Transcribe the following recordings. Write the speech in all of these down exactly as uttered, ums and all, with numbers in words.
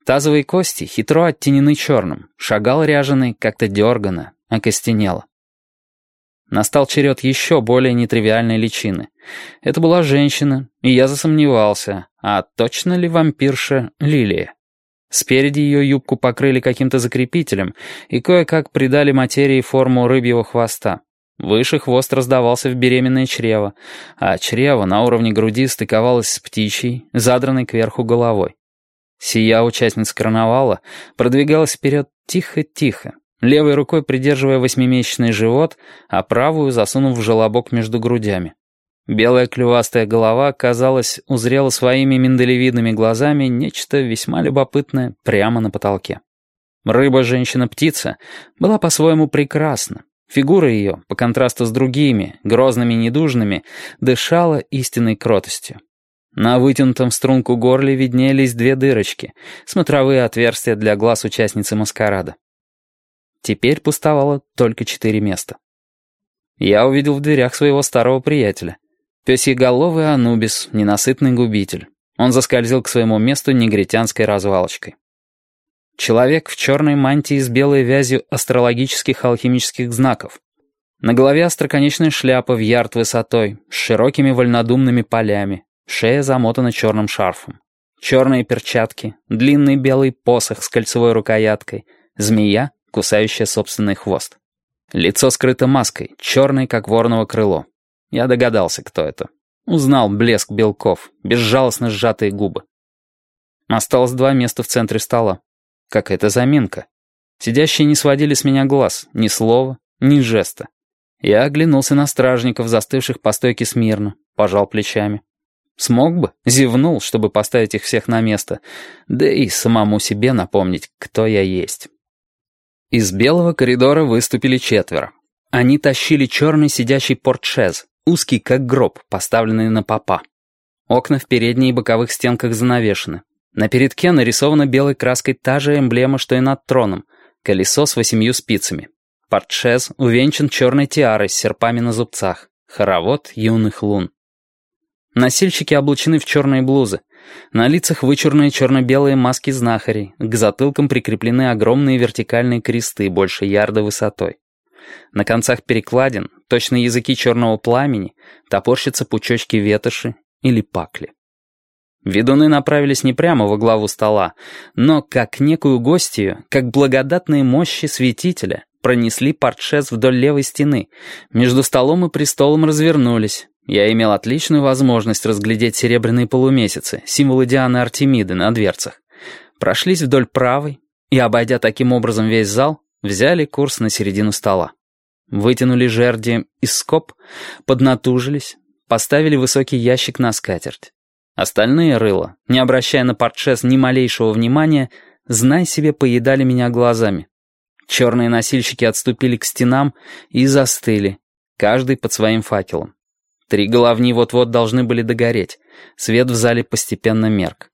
Тазовые кости хитро оттенены черным, шагал ряженый как-то дергано, окостенело. Настал черед еще более нетривиальной личины. Это была женщина, и я засомневался, а точно ли вампирша Лилия? Спереди ее юбку покрыли каким-то закрепителем и кое-как придали материи форму рыбьего хвоста. Выше хвост раздавался в беременное чрево, а чрево на уровне груди стыковалось с птичьей, задранной кверху головой. Сия участница карнавала продвигалась вперед тихо-тихо, левой рукой придерживая восьмимесячный живот, а правую засунув в желобок между грудями. Белая клювастая голова, казалось, узрела своими миндалевидными глазами нечто весьма любопытное прямо на потолке. Рыба-женщина-птица была по-своему прекрасна. Фигура ее, по контрасту с другими, грозными и недужными, дышала истинной кротостью. На вытянутом в струнку горле виднелись две дырочки, смотровые отверстия для глаз участницы маскарада. Теперь пустовало только четыре места. Я увидел в дверях своего старого приятеля. Пёсьеголовый Анубис, ненасытный губитель. Он заскользил к своему месту негритянской развалочкой. Человек в черной мантии с белой вязью астрологических алхимических знаков. На голове остроконечная шляпа в ярд высотой, с широкими вольнодумными полями. Шея замотана черным шарфом. Черные перчатки, длинный белый посох с кольцевой рукояткой, змея, кусающая собственный хвост. Лицо скрыто маской, черной, как вороново крыло. Я догадался, кто это. Узнал блеск белков, безжалостно сжатые губы. Осталось два места в центре стола. Какая-то заминка. Сидящие не сводили с меня глаз, ни слова, ни жеста. Я оглянулся на стражников, застывших по стойке смирно, пожал плечами. Смог бы, зевнул, чтобы поставить их всех на место, да и самому себе напомнить, кто я есть. Из белого коридора выступили четверо. Они тащили черный сидящий портшез, узкий как гроб, поставленный на попа. Окна в передней и боковых стенках занавешены. На передке нарисована белой краской та же эмблема, что и над троном — колесо с восемью спицами. Портшез увенчан черной тиарой с серпами на зубцах. Хоровод юных лун. Носильщики облачены в черные блузы. На лицах вычурные черно-белые маски знахарей. К затылкам прикреплены огромные вертикальные кресты больше ярда высотой. На концах перекладин, точно языки черного пламени, топорщатся пучочки ветоши или пакли. Ведуны направились не прямо во главу стола, но, как некую гостью, как благодатные мощи святителя, пронесли портшез вдоль левой стены, между столом и престолом развернулись. Я имел отличную возможность разглядеть серебряные полумесяцы, символы Дианы Артемиды на дверцах. Прошлись вдоль правой и, обойдя таким образом весь зал, взяли курс на середину стола. Вытянули жерди из скоб, поднатужились, поставили высокий ящик на скатерть. Остальные рыла, не обращая на портшез ни малейшего внимания, знай себе, поедали меня глазами. Черные носильщики отступили к стенам и застыли, каждый под своим факелом. Три головни вот-вот должны были догореть. Свет в зале постепенно мерк.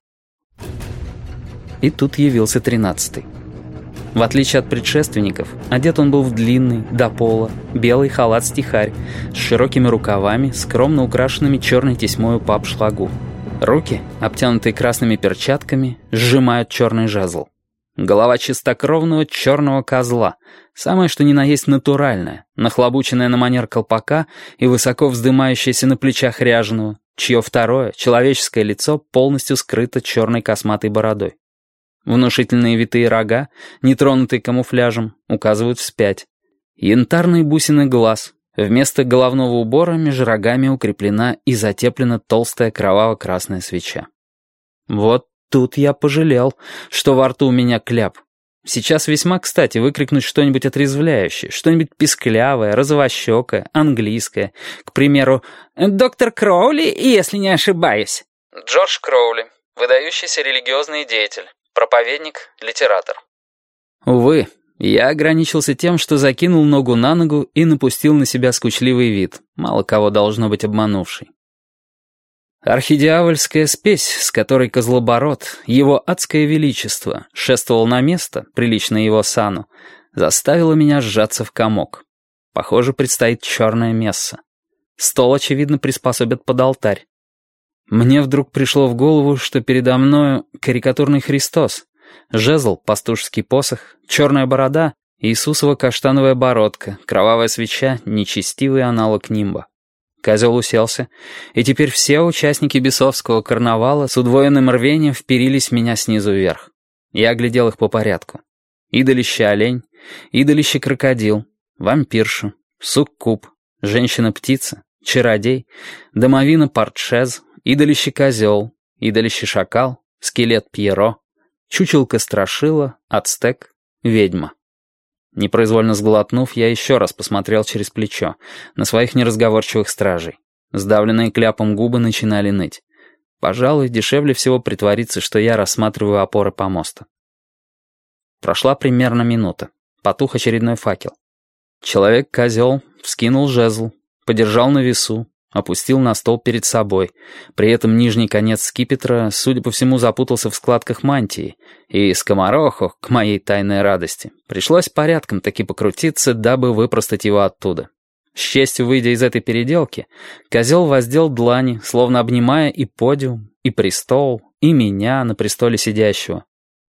И тут явился тринадцатый. В отличие от предшественников, одет он был в длинный, до пола, белый халат-стихарь с широкими рукавами, скромно украшенными черной тесьмою по обшлагу. Руки, обтянутые красными перчатками, сжимают черный жезл. Голова чистокровного черного козла, самое что ни на есть натуральное, нахлобученное на манер колпака и высоко вздымающееся на плечах ряженого, чье второе, человеческое лицо полностью скрыто черной косматой бородой. Внушительные витые рога, нетронутые камуфляжем, указывают вспять. Янтарные бусины глаз. Вместо головного убора между рогами укреплена и затеплена толстая кроваво-красная свеча. Вот тут я пожалел, что во рту у меня кляп. Сейчас весьма кстати выкрикнуть что-нибудь отрезвляющее, что-нибудь писклявое, розовощекое, английское. К примеру, «Доктор Кроули, если не ошибаюсь». Джордж Кроули, выдающийся религиозный деятель, проповедник, литератор. Увы, я ограничился тем, что закинул ногу на ногу и напустил на себя скучливый вид, мало кого должно быть обманувший. Архидьявольская спесь, с которой Козлобород, его адское величество, шествовал на место, приличное его сану, заставила меня сжаться в комок. Похоже, предстоит черное месса. Стол, очевидно, приспособят под алтарь. Мне вдруг пришло в голову, что передо мною карикатурный Христос, жезл, пастушеский посох, черная борода, Иисусова каштановая бородка, кровавая свеча, нечестивый аналог нимба. Козел уселся, и теперь все участники бесовского карнавала с удвоенным рвением вперились в меня снизу вверх. Я оглядел их по порядку. Идолище олень, идолище крокодил, вампирша, суккуб, женщина-птица, чародей, домовина-портшез, идолище козел, идолище шакал, скелет Пьеро, чучелка страшила, ацтек, ведьма. Непроизвольно сглотнув, я еще раз посмотрел через плечо на своих неразговорчивых стражей. Сдавленные кляпом губы начинали ныть. Пожалуй, дешевле всего притвориться, что я рассматриваю опоры помоста. Прошла примерно минута. Потух очередной факел. Человек-козел вскинул жезл, подержал на весу, опустил на стол перед собой. При этом нижний конец скипетра, судя по всему, запутался в складках мантии, и скомороху, к моей тайной радости, пришлось порядком таки покрутиться, дабы выпростать его оттуда. С честью выйдя из этой переделки, козел воздел длани, словно обнимая и подиум, и престол, и меня на престоле сидящего.